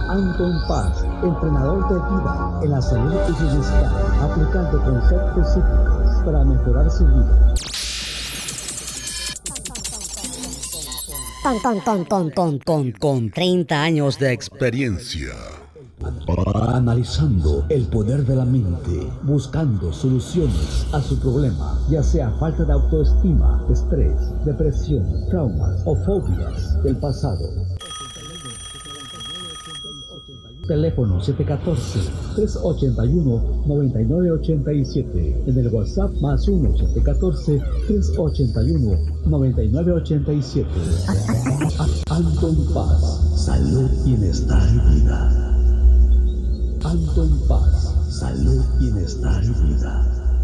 Anton Paz, entrenador de vida en la salud y bienestar, aplicando conceptos psíquicos para mejorar su vida. Con 30 años de experiencia. Analizando el poder de la mente, buscando soluciones a su problema, ya sea falta de autoestima, estrés, depresión, traumas o fobias del pasado. Teléfono 714-381-9987. En el WhatsApp más 1-714-381-9987. Anton Paz, salud, bienestar y vida. Anton Paz, salud, bienestar y vida.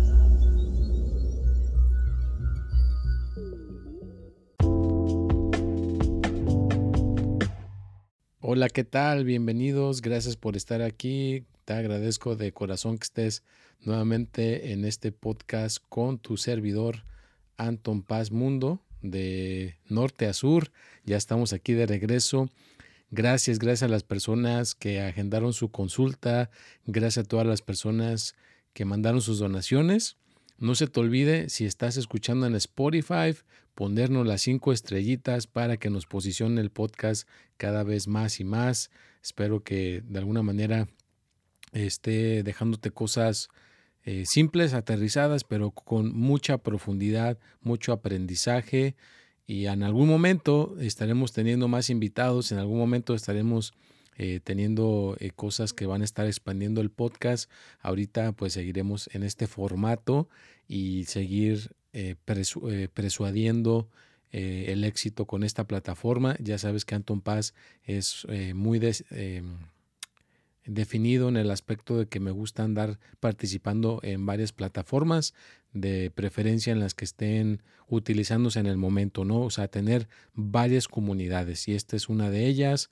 Hola, ¿qué tal? Bienvenidos, gracias por estar aquí. Te agradezco de corazón que estés nuevamente en este podcast con tu servidor Anton Paz Mundo, de norte a sur. Ya estamos aquí de regreso. Gracias a las personas que agendaron su consulta, gracias a todas las personas que mandaron sus donaciones. No se te olvide, si estás escuchando en Spotify, ponernos las 5 estrellitas para que nos posicione el podcast cada vez más y más. Espero que de alguna manera esté dejándote cosas simples, aterrizadas, pero con mucha profundidad, mucho aprendizaje. Y en algún momento estaremos teniendo más invitados, en algún momento estaremos teniendo cosas que van a estar expandiendo el podcast. Ahorita pues seguiremos en este formato y seguir persuadiendo el éxito con esta plataforma. Ya sabes que Anton Paz es muy definido en el aspecto de que me gusta andar participando en varias plataformas, de preferencia en las que estén utilizándose en el momento, ¿no? O sea, tener varias comunidades, y esta es una de ellas.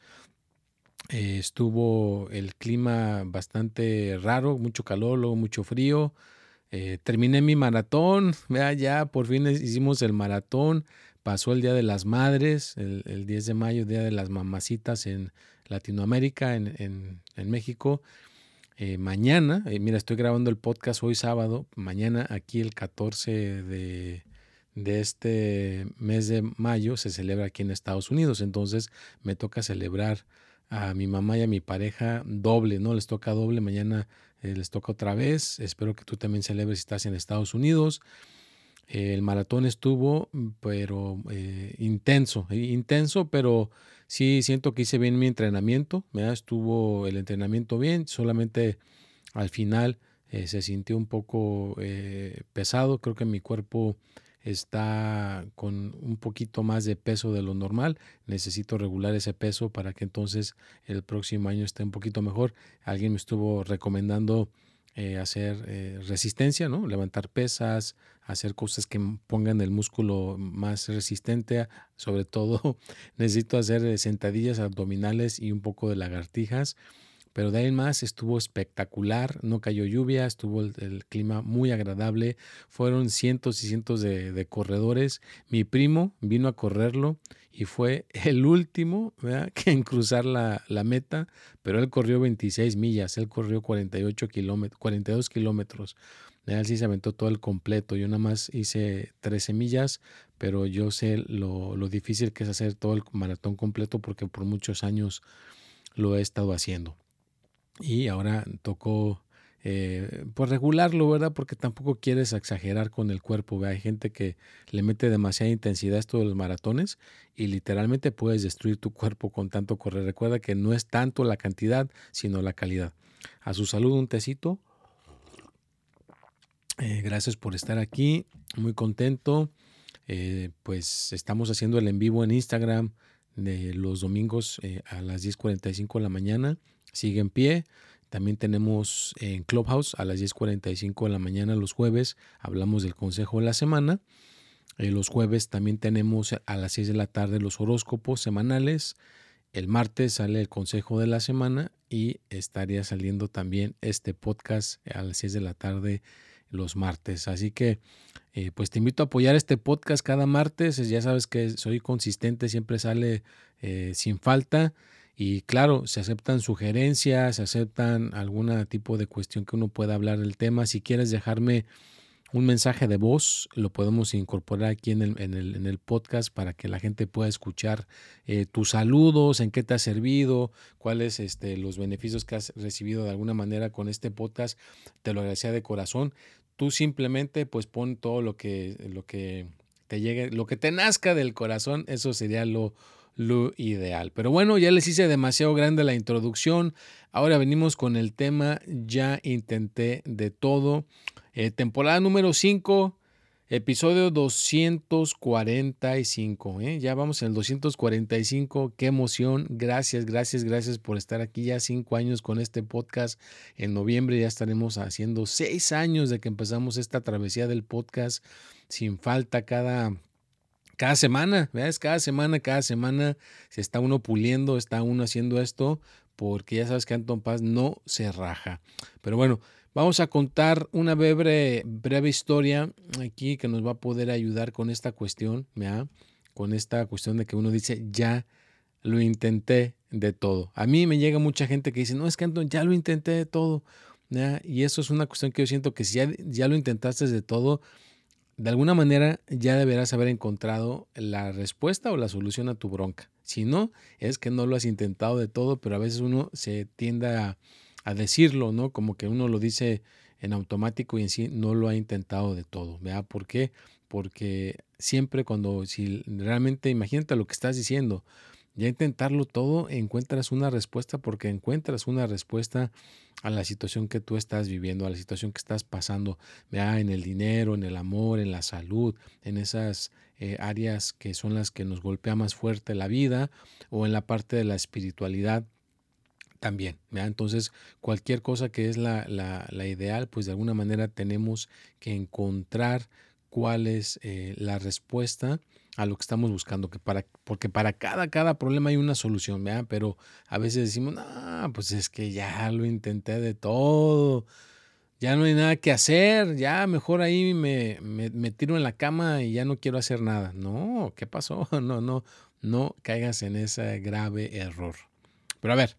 Estuvo el clima bastante raro, mucho calor, luego mucho frío. Terminé mi maratón, ya por fin hicimos el maratón. Pasó el Día de las Madres, el 10 de mayo, Día de las Mamacitas en Latinoamérica, en México. Mañana, mira, estoy grabando el podcast hoy sábado, mañana aquí el 14 de este mes de mayo se celebra aquí en Estados Unidos, entonces me toca celebrar a mi mamá y a mi pareja doble, ¿no? Les toca doble, mañana les toca otra vez. Espero que tú también celebres si estás en Estados Unidos. El maratón estuvo, pero intenso, pero sí siento que hice bien mi entrenamiento, ¿verdad? Estuvo el entrenamiento bien, solamente al final se sintió un poco pesado. Creo que mi cuerpo está con un poquito más de peso de lo normal. Necesito regular ese peso para que entonces el próximo año esté un poquito mejor. Alguien me estuvo recomendando hacer resistencia, ¿no? Levantar pesas, hacer cosas que pongan el músculo más resistente. Sobre todo necesito hacer sentadillas abdominales y un poco de lagartijas. Pero de ahí en más estuvo espectacular, no cayó lluvia, estuvo el clima muy agradable, fueron cientos y cientos de corredores. Mi primo vino a correrlo y fue el último, ¿verdad?, que en cruzar la meta, pero él corrió 26 millas, él corrió 42 kilómetros. Él sí se aventó todo el completo, yo nada más hice 13 millas, pero yo sé lo difícil que es hacer todo el maratón completo porque por muchos años lo he estado haciendo. Y ahora tocó pues regularlo, ¿verdad? Porque tampoco quieres exagerar con el cuerpo, ¿verdad? Hay gente que le mete demasiada intensidad a esto de los maratones y literalmente puedes destruir tu cuerpo con tanto correr. Recuerda que no es tanto la cantidad, sino la calidad. A su salud, un tecito. Gracias por estar aquí, muy contento. Pues estamos haciendo el en vivo en Instagram de los domingos a las 10:45 de la mañana. Sigue en pie. También tenemos en Clubhouse a las 10:45 de la mañana los jueves. Hablamos del consejo de la semana. Los jueves también tenemos a las 6 de la tarde los horóscopos semanales. El martes sale el consejo de la semana y estaría saliendo también este podcast a las 6 de la tarde los martes. Así que pues te invito a apoyar este podcast cada martes. Ya sabes que soy consistente, siempre sale sin falta. Y claro, se aceptan sugerencias, se aceptan algún tipo de cuestión que uno pueda hablar del tema. Si quieres dejarme un mensaje de voz, lo podemos incorporar aquí en el podcast para que la gente pueda escuchar tus saludos, en qué te ha servido, cuáles los beneficios que has recibido de alguna manera con este podcast. Te lo agradecía de corazón. Tú simplemente pues pon todo lo que te llegue, lo que te nazca del corazón, eso sería lo ideal. Pero bueno, ya les hice demasiado grande la introducción. Ahora venimos con el tema. Ya intenté de todo. Temporada número 5, episodio 245. Ya vamos en el 245. Qué emoción. Gracias por estar aquí. Ya 5 años con este podcast. En noviembre ya estaremos haciendo 6 años de que empezamos esta travesía del podcast sin falta cada semana. ¿Ves? Cada semana se está uno puliendo, está uno haciendo esto, porque ya sabes que Anton Paz no se raja. Pero bueno, vamos a contar una breve historia aquí que nos va a poder ayudar con esta cuestión, ¿verdad? Con esta cuestión de que uno dice, ya lo intenté de todo. A mí me llega mucha gente que dice, no, es que Anton, ya lo intenté de todo, ¿verdad? Y eso es una cuestión que yo siento que si ya lo intentaste de todo, de alguna manera ya deberás haber encontrado la respuesta o la solución a tu bronca. Si no, es que no lo has intentado de todo, pero a veces uno se tiende a decirlo, ¿no? Como que uno lo dice en automático y en sí no lo ha intentado de todo, ¿verdad? ¿Por qué? Porque siempre si realmente imagínate lo que estás diciendo, ya intentarlo todo, encuentras una respuesta, porque encuentras una respuesta a la situación que tú estás viviendo, a la situación que estás pasando, ¿verdad? En el dinero, en el amor, en la salud, en esas áreas que son las que nos golpea más fuerte la vida, o en la parte de la espiritualidad también, ¿verdad? Entonces, cualquier cosa que es la ideal, pues de alguna manera tenemos que encontrar cuál es la respuesta a lo que estamos buscando, porque para cada problema hay una solución, ¿verdad? Pero a veces decimos, no, pues es que ya lo intenté de todo, ya no hay nada que hacer, ya mejor ahí me tiro en la cama y ya no quiero hacer nada. No, ¿qué pasó? No caigas en ese grave error. Pero a ver,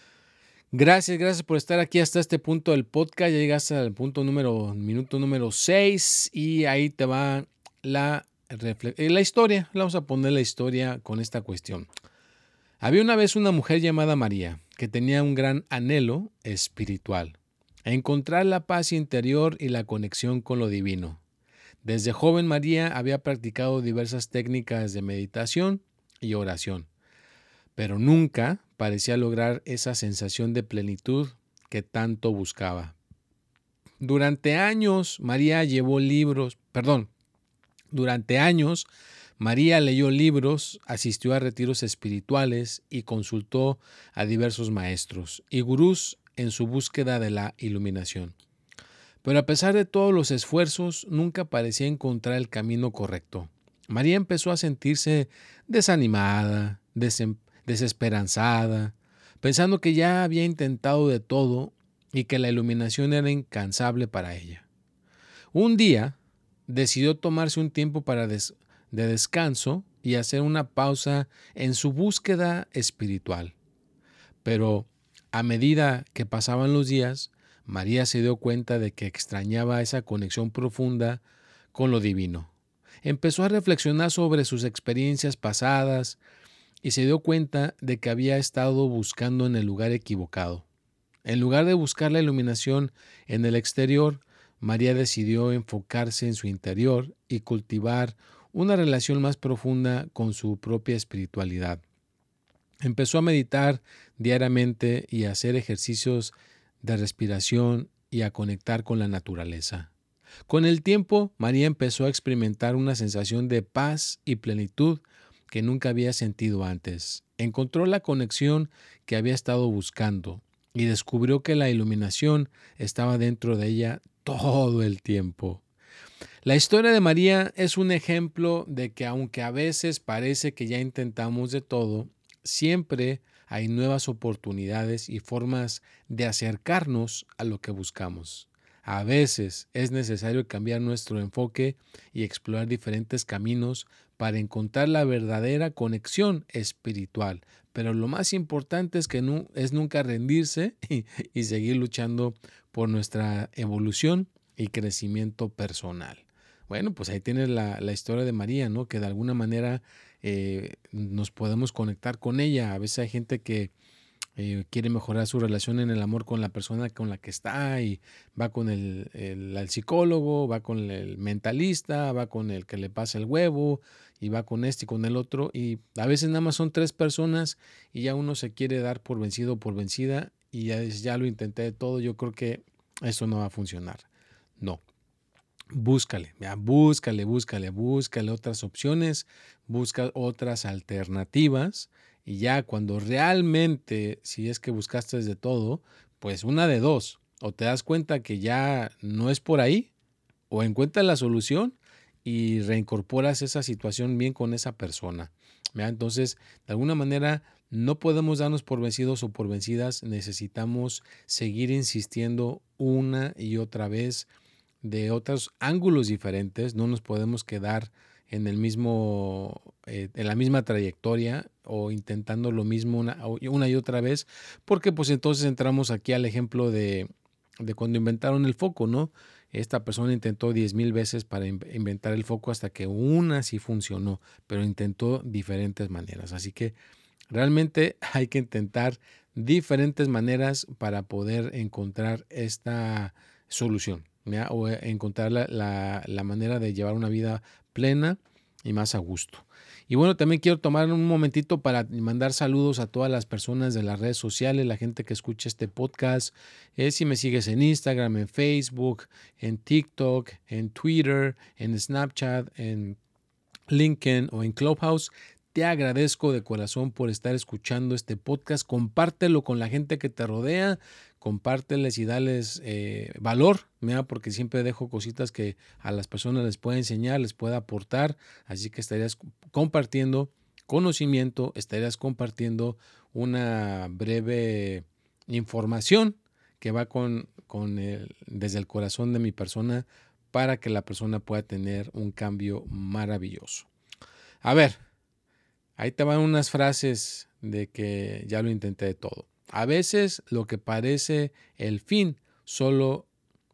gracias por estar aquí hasta este punto del podcast. Ya llegaste al minuto número 6 y ahí te va la historia. Vamos a poner la historia con esta cuestión. Había una vez una mujer llamada María que tenía un gran anhelo espiritual, a encontrar la paz interior y la conexión con lo divino. Desde joven María había practicado diversas técnicas de meditación y oración, pero nunca parecía lograr esa sensación de plenitud que tanto buscaba. Durante años María leyó libros, asistió a retiros espirituales y consultó a diversos maestros y gurús en su búsqueda de la iluminación. Pero a pesar de todos los esfuerzos, nunca parecía encontrar el camino correcto. María empezó a sentirse desanimada, desesperanzada, pensando que ya había intentado de todo y que la iluminación era incansable para ella. Un día decidió tomarse un tiempo de descanso y hacer una pausa en su búsqueda espiritual. Pero a medida que pasaban los días, María se dio cuenta de que extrañaba esa conexión profunda con lo divino. Empezó a reflexionar sobre sus experiencias pasadas y se dio cuenta de que había estado buscando en el lugar equivocado. En lugar de buscar la iluminación en el exterior, María decidió enfocarse en su interior y cultivar una relación más profunda con su propia espiritualidad. Empezó a meditar diariamente y a hacer ejercicios de respiración y a conectar con la naturaleza. Con el tiempo, María empezó a experimentar una sensación de paz y plenitud que nunca había sentido antes. Encontró la conexión que había estado buscando y descubrió que la iluminación estaba dentro de ella todo el tiempo. La historia de María es un ejemplo de que aunque a veces parece que ya intentamos de todo, siempre hay nuevas oportunidades y formas de acercarnos a lo que buscamos. A veces es necesario cambiar nuestro enfoque y explorar diferentes caminos para encontrar la verdadera conexión espiritual. Pero lo más importante es que es nunca rendirse y seguir luchando por nuestra evolución y crecimiento personal. Bueno, pues ahí tienes la historia de María, ¿no? Que de alguna manera nos podemos conectar con ella. A veces hay gente que quiere mejorar su relación en el amor con la persona con la que está y va con el psicólogo, va con el mentalista, va con el que le pasa el huevo y va con este y con el otro, y a veces nada más son 3 personas y ya uno se quiere dar por vencido o por vencida y ya dice, ya lo intenté de todo, yo creo que eso no va a funcionar. No. Búscale otras opciones, busca otras alternativas, y ya cuando realmente, si es que buscaste de todo, pues una de dos, o te das cuenta que ya no es por ahí, o encuentras la solución y reincorporas esa situación bien con esa persona. ¿Verdad? Entonces, de alguna manera, no podemos darnos por vencidos o por vencidas, necesitamos seguir insistiendo una y otra vez de otros ángulos diferentes, no nos podemos quedar en el mismo, en la misma trayectoria o intentando lo mismo una y otra vez, porque pues entonces entramos aquí al ejemplo de cuando inventaron el foco, ¿no? Esta persona intentó 10,000 veces para inventar el foco hasta que una sí funcionó, pero intentó diferentes maneras. Así que realmente hay que intentar diferentes maneras para poder encontrar esta solución, ¿ya? O encontrar la manera de llevar una vida plena y más a gusto. Y bueno, también quiero tomar un momentito para mandar saludos a todas las personas de las redes sociales, la gente que escucha este podcast. Si me sigues en Instagram, en Facebook, en TikTok, en Twitter, en Snapchat, en LinkedIn o en Clubhouse, te agradezco de corazón por estar escuchando este podcast. Compártelo con la gente que te rodea, compárteles y dales valor, ¿mira? Porque siempre dejo cositas que a las personas les pueda enseñar, les pueda aportar. Así que estarías compartiendo conocimiento, estarías compartiendo una breve información que va desde el corazón de mi persona para que la persona pueda tener un cambio maravilloso. A ver, ahí te van unas frases de que ya lo intenté de todo. A veces lo que parece el fin es solo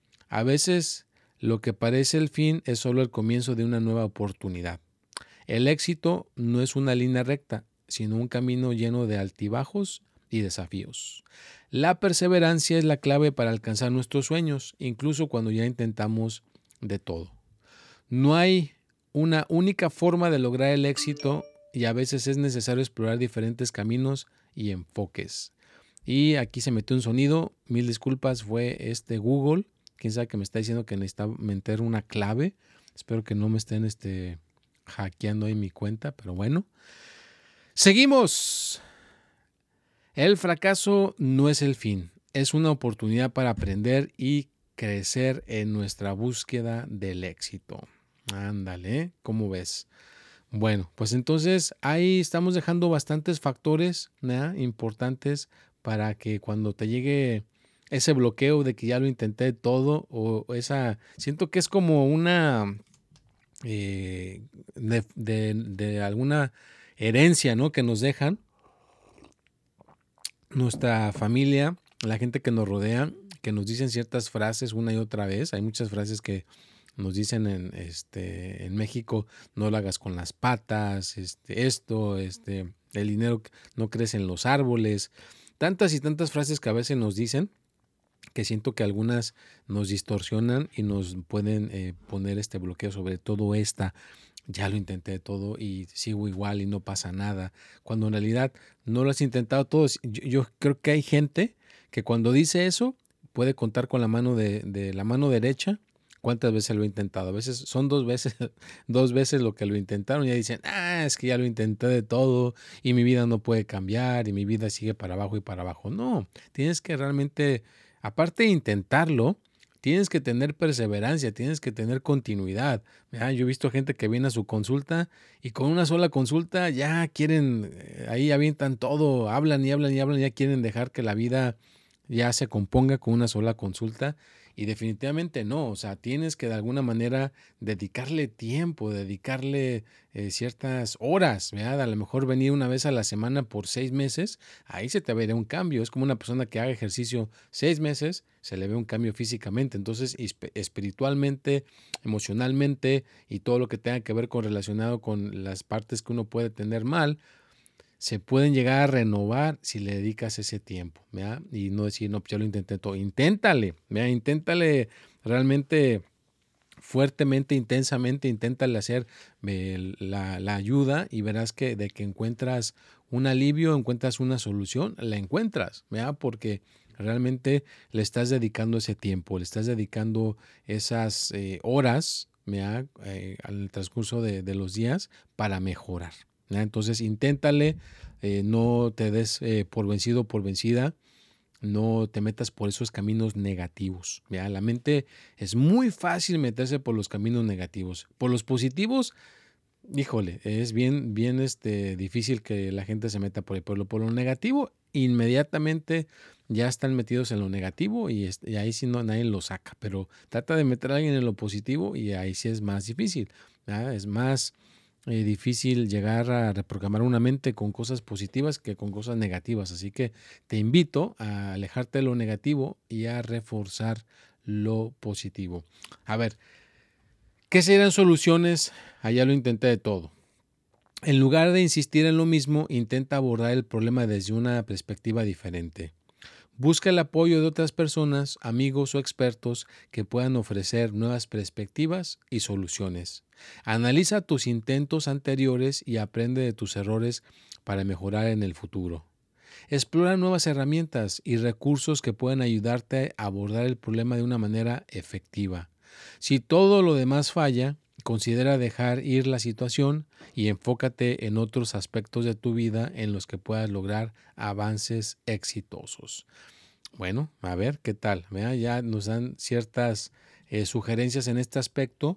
el comienzo de una nueva oportunidad. El éxito no es una línea recta, sino un camino lleno de altibajos y desafíos. La perseverancia es la clave para alcanzar nuestros sueños, incluso cuando ya intentamos de todo. No hay una única forma de lograr el éxito y a veces es necesario explorar diferentes caminos y enfoques. Y aquí se metió un sonido, 1000 disculpas, fue Google, quién sabe que me está diciendo que necesita meter una clave. Espero que no me estén hackeando ahí mi cuenta, pero bueno. Seguimos. El fracaso no es el fin, es una oportunidad para aprender y crecer en nuestra búsqueda del éxito. Ándale, ¿cómo ves? Bueno, pues entonces ahí estamos dejando bastantes factores, ¿no?, importantes para que cuando te llegue ese bloqueo de que ya lo intenté todo siento que es como una de alguna herencia, ¿no?, que nos dejan nuestra familia, la gente que nos rodea, que nos dicen ciertas frases una y otra vez. Hay muchas frases que nos dicen en México: no lo hagas con las patas, el dinero no crece en los árboles. Tantas y tantas frases que a veces nos dicen, que siento que algunas nos distorsionan y nos pueden poner este bloqueo, sobre todo ya lo intenté todo y sigo igual y no pasa nada, cuando en realidad no lo has intentado todo. Yo creo que hay gente que cuando dice eso puede contar con la mano de la mano derecha cuántas veces lo he intentado. A veces son 2 veces lo que lo intentaron y ya dicen: es que ya lo intenté de todo y mi vida no puede cambiar y mi vida sigue para abajo y para abajo. No, tienes que realmente, aparte de intentarlo, tienes que tener perseverancia, tienes que tener continuidad. Yo he visto gente que viene a su consulta y con una sola consulta ya quieren, ahí avientan todo, hablan y hablan y hablan, ya quieren dejar que la vida ya se componga con una sola consulta. Y definitivamente no, o sea, tienes que de alguna manera dedicarle tiempo, dedicarle ciertas horas, ¿verdad? A lo mejor venir una vez a la semana por 6 meses, ahí se te verá un cambio. Es como una persona que haga ejercicio 6 meses, se le ve un cambio físicamente. Entonces, espiritualmente, emocionalmente y todo lo que tenga que ver con relacionado con las partes que uno puede tener mal, se pueden llegar a renovar si le dedicas ese tiempo, ¿verdad? Y no decir, no, pues yo lo intenté todo. Inténtale, ¿verdad? Inténtale realmente fuertemente, intensamente, inténtale hacer la ayuda y verás que de que encuentras un alivio, encuentras una solución, la encuentras, ¿verdad? Porque realmente le estás dedicando ese tiempo, le estás dedicando esas horas, ¿verdad? Al transcurso de los días para mejorar, ¿verdad? Entonces, inténtale, no te des por vencido o por vencida, no te metas por esos caminos negativos. ¿Ya? La mente es muy fácil meterse por los caminos negativos. Por los positivos, híjole, es bien difícil que la gente se meta por ahí. Por lo negativo, inmediatamente ya están metidos en lo negativo y ahí sí no, nadie lo saca. Pero trata de meter a alguien en lo positivo y ahí sí es más difícil. ¿Ya? Es más difícil llegar a reprogramar una mente con cosas positivas que con cosas negativas. Así que te invito a alejarte de lo negativo y a reforzar lo positivo. A ver, ¿qué serían soluciones? Allá lo intenté de todo. En lugar de insistir en lo mismo, intenta abordar el problema desde una perspectiva diferente. Busca el apoyo de otras personas, amigos o expertos que puedan ofrecer nuevas perspectivas y soluciones. Analiza tus intentos anteriores y aprende de tus errores para mejorar en el futuro. Explora nuevas herramientas y recursos que puedan ayudarte a abordar el problema de una manera efectiva. Si todo lo demás falla, considera dejar ir la situación y enfócate en otros aspectos de tu vida en los que puedas lograr avances exitosos. Bueno, a ver qué tal. ¿Vea? Ya nos dan ciertas sugerencias en este aspecto.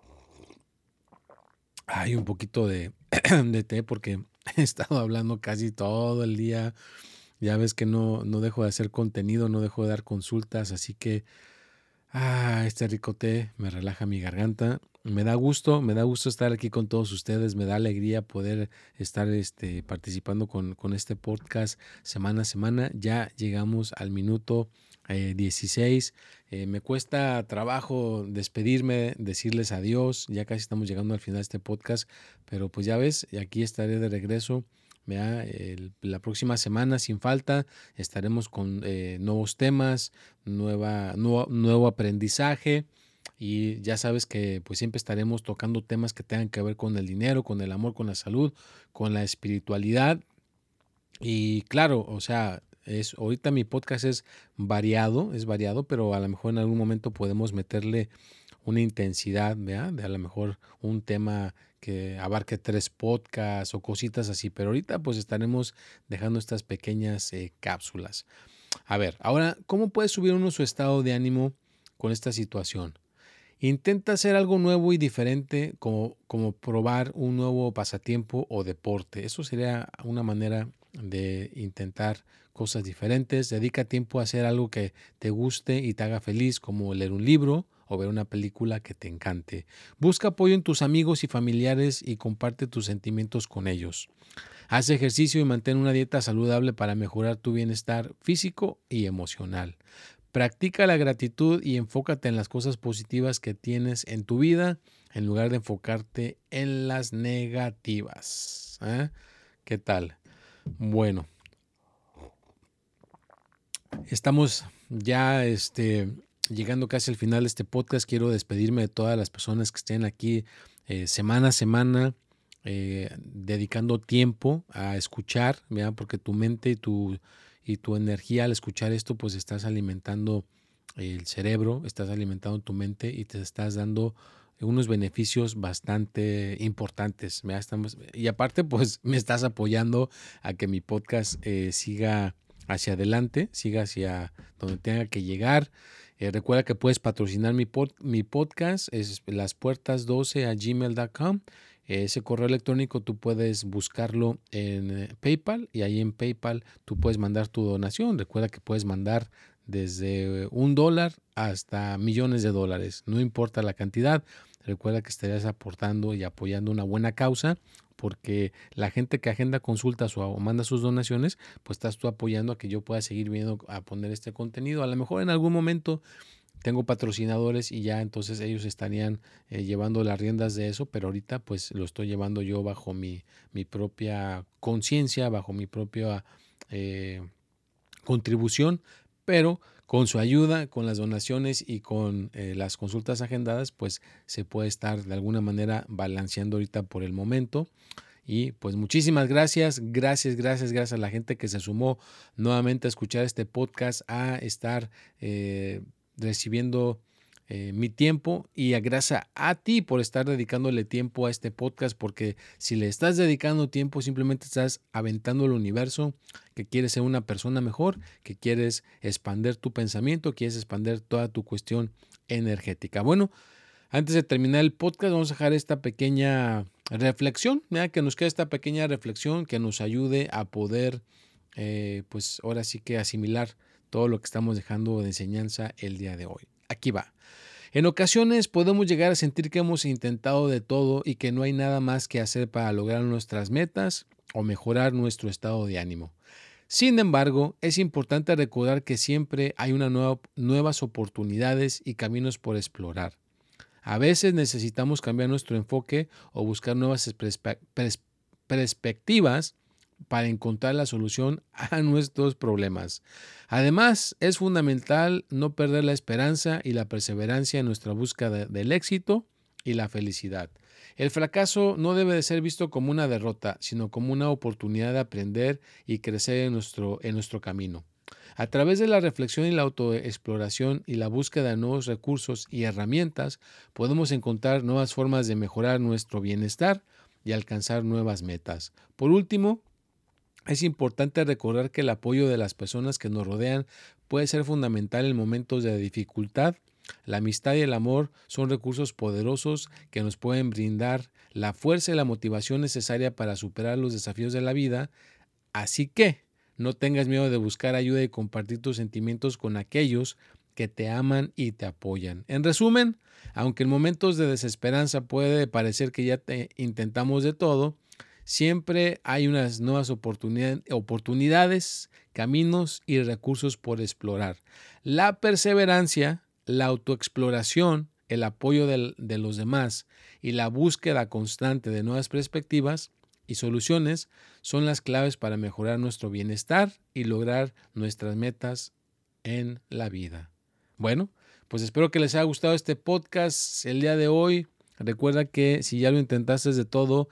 Hay un poquito de, de té porque he estado hablando casi todo el día. Ya ves que no dejo de hacer contenido, no dejo de dar consultas, así que este rico té me relaja mi garganta. Me da gusto estar aquí con todos ustedes, me da alegría poder estar participando con este podcast semana a semana. Ya llegamos al minuto 16. Me cuesta trabajo despedirme, decirles adiós, ya casi estamos llegando al final de este podcast, pero pues ya ves, aquí estaré de regreso. La próxima semana sin falta estaremos con nuevos temas, nuevo aprendizaje y ya sabes que pues siempre estaremos tocando temas que tengan que ver con el dinero, con el amor, con la salud, con la espiritualidad y claro, o sea, ahorita mi podcast es variado, pero a lo mejor en algún momento podemos meterle una intensidad, ¿verdad? De a lo mejor un tema que abarque 3 podcasts o cositas así, pero ahorita pues estaremos dejando estas pequeñas cápsulas. A ver, ahora, ¿cómo puede subir uno su estado de ánimo con esta situación? Intenta hacer algo nuevo y diferente, como probar un nuevo pasatiempo o deporte. Eso sería una manera de intentar cosas diferentes. Dedica tiempo a hacer algo que te guste y te haga feliz, como leer un libro o ver una película que te encante. Busca apoyo en tus amigos y familiares y comparte tus sentimientos con ellos. Haz ejercicio y mantén una dieta saludable para mejorar tu bienestar físico y emocional. Practica la gratitud y enfócate en las cosas positivas que tienes en tu vida en lugar de enfocarte en las negativas. ¿Qué tal? Bueno, estamos ya llegando casi al final de este podcast. Quiero despedirme de todas las personas que estén aquí semana a semana dedicando tiempo a escuchar, ¿verdad? Porque tu mente y tu energía al escuchar esto, pues estás alimentando el cerebro, estás alimentando tu mente y te estás dando unos beneficios bastante importantes. Y aparte, pues me estás apoyando a que mi podcast siga hacia adelante, siga hacia donde tenga que llegar. Recuerda que puedes patrocinar mi podcast, es laspuertas12@gmail.com. Ese correo electrónico tú puedes buscarlo en PayPal y ahí en PayPal tú puedes mandar tu donación. Recuerda que puedes mandar desde $1 hasta millones de dólares. No importa la cantidad, recuerda que estarías aportando y apoyando una buena causa, porque la gente que agenda consultas o manda sus donaciones, pues estás tú apoyando a que yo pueda seguir viendo a poner este contenido. A lo mejor en algún momento tengo patrocinadores y ya entonces ellos estarían llevando las riendas de eso, pero ahorita pues lo estoy llevando yo bajo mi propia conciencia, bajo mi propia contribución, pero con su ayuda, con las donaciones y con las consultas agendadas, pues se puede estar de alguna manera balanceando ahorita por el momento. Y pues muchísimas gracias a la gente que se sumó nuevamente a escuchar este podcast, a estar recibiendo mi tiempo, y gracias a ti por estar dedicándole tiempo a este podcast, porque si le estás dedicando tiempo simplemente estás aventando al universo que quieres ser una persona mejor, que quieres expandir tu pensamiento, quieres expandir toda tu cuestión energética. Bueno, antes de terminar el podcast vamos a dejar esta pequeña reflexión, que nos quede esta pequeña reflexión que nos ayude a poder pues ahora sí que asimilar todo lo que estamos dejando de enseñanza el día de hoy. Aquí va. En ocasiones podemos llegar a sentir que hemos intentado de todo y que no hay nada más que hacer para lograr nuestras metas o mejorar nuestro estado de ánimo. Sin embargo, es importante recordar que siempre hay nuevas oportunidades y caminos por explorar. A veces necesitamos cambiar nuestro enfoque o buscar nuevas perspectivas para encontrar la solución a nuestros problemas. Además, es fundamental no perder la esperanza y la perseverancia en nuestra búsqueda del éxito y la felicidad. El fracaso no debe de ser visto como una derrota, sino como una oportunidad de aprender y crecer en nuestro camino. A través de la reflexión y la autoexploración y la búsqueda de nuevos recursos y herramientas, podemos encontrar nuevas formas de mejorar nuestro bienestar y alcanzar nuevas metas. Por último, es importante recordar que el apoyo de las personas que nos rodean puede ser fundamental en momentos de dificultad. La amistad y el amor son recursos poderosos que nos pueden brindar la fuerza y la motivación necesaria para superar los desafíos de la vida. Así que no tengas miedo de buscar ayuda y compartir tus sentimientos con aquellos que te aman y te apoyan. En resumen, aunque en momentos de desesperanza puede parecer que ya intentamos de todo, siempre hay unas nuevas oportunidades, caminos y recursos por explorar. La perseverancia, la autoexploración, el apoyo de los demás y la búsqueda constante de nuevas perspectivas y soluciones son las claves para mejorar nuestro bienestar y lograr nuestras metas en la vida. Bueno, pues espero que les haya gustado este podcast el día de hoy. Recuerda que si ya lo intentaste de todo,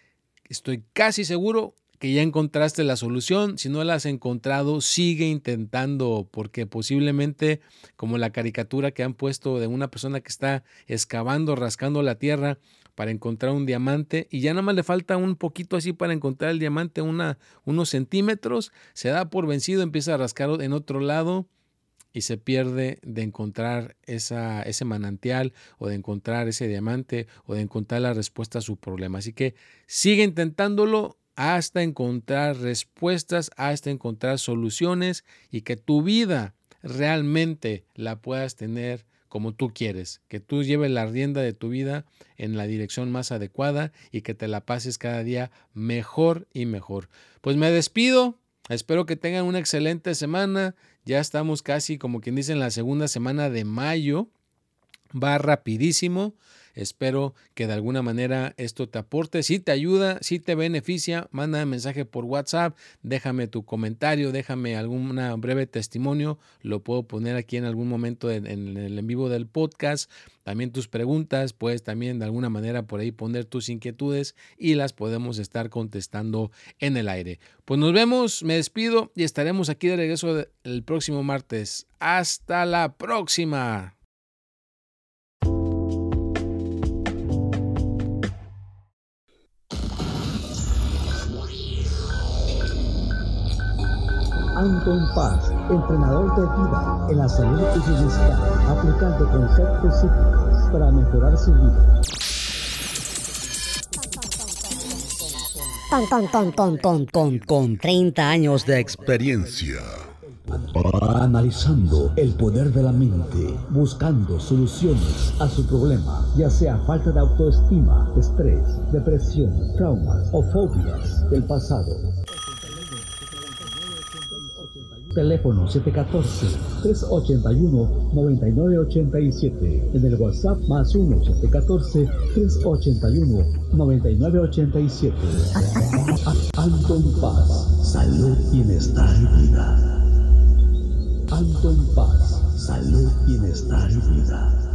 estoy casi seguro que ya encontraste la solución. Si no la has encontrado, sigue intentando, porque posiblemente, como la caricatura que han puesto de una persona que está excavando, rascando la tierra para encontrar un diamante, y ya nada más le falta un poquito así para encontrar el diamante, unos centímetros, se da por vencido, empieza a rascar en otro lado y se pierde de encontrar ese manantial, o de encontrar ese diamante, o de encontrar la respuesta a su problema. Así que sigue intentándolo hasta encontrar respuestas, hasta encontrar soluciones, y que tu vida realmente la puedas tener como tú quieres, que tú lleves la rienda de tu vida en la dirección más adecuada y que te la pases cada día mejor y mejor. Pues me despido, espero que tengan una excelente semana. Ya estamos casi, como quien dice, en la segunda semana de mayo. Va rapidísimo. Espero que de alguna manera esto te aporte. Si te ayuda, si te beneficia, manda un mensaje por WhatsApp, déjame tu comentario, déjame algún breve testimonio. Lo puedo poner aquí en algún momento en el en vivo del podcast. También tus preguntas, puedes también de alguna manera por ahí poner tus inquietudes y las podemos estar contestando en el aire. Pues nos vemos, me despido y estaremos aquí de regreso el próximo martes. Hasta la próxima. Anton Paz, entrenador de vida en la salud y bienestar, aplicando conceptos psíquicos para mejorar su vida. Con 30 años de experiencia. Analizando el poder de la mente, buscando soluciones a su problema, ya sea falta de autoestima, estrés, depresión, traumas o fobias del pasado. Teléfono 714-381-9987. En el WhatsApp más 1-714-381-9987. Alto en Paz, salud, bienestar y vida. Alto en Paz, salud, bienestar y vida.